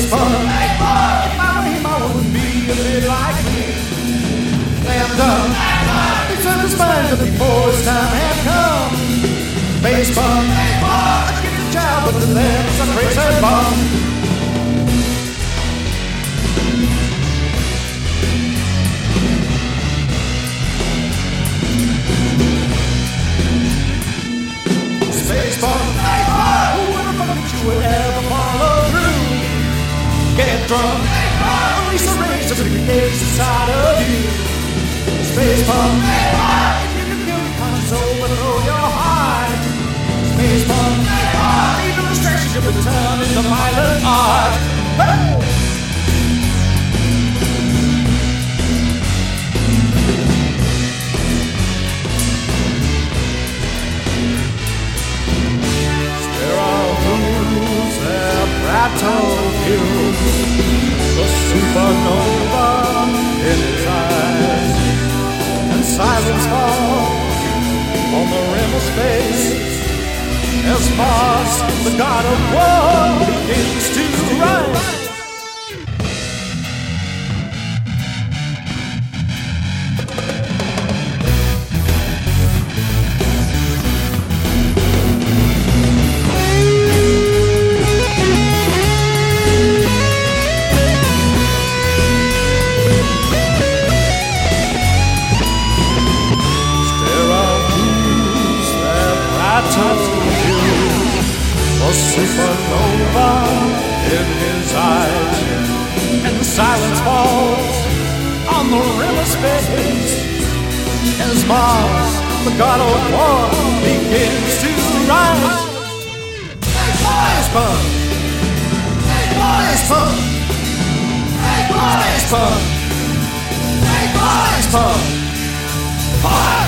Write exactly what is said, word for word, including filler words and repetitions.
Space Punk. If I were him, I wouldn't be a bit like me. And uh, he took his mind up before his time had come. Space Punk, let's get the job, but the land's a crazy bomb. Space Punk, who would have thought that you would ever follow through? Get drunk, release a rage of the grenades inside of you. Space Punk, if you can kill your console and throw your heart. Space Punk, leave the distractions you've been turning into violent art. Hey! Battlefield, the supernova in his eyes, and silence falls on the rim of space as Mars, the god of war, begins to rise. A supernova in his eyes, and the silence falls on the rim of space as Mars, the god of war, begins to rise. Space Punk, Space Punk, Space Punk, Space Punk, Space Punk.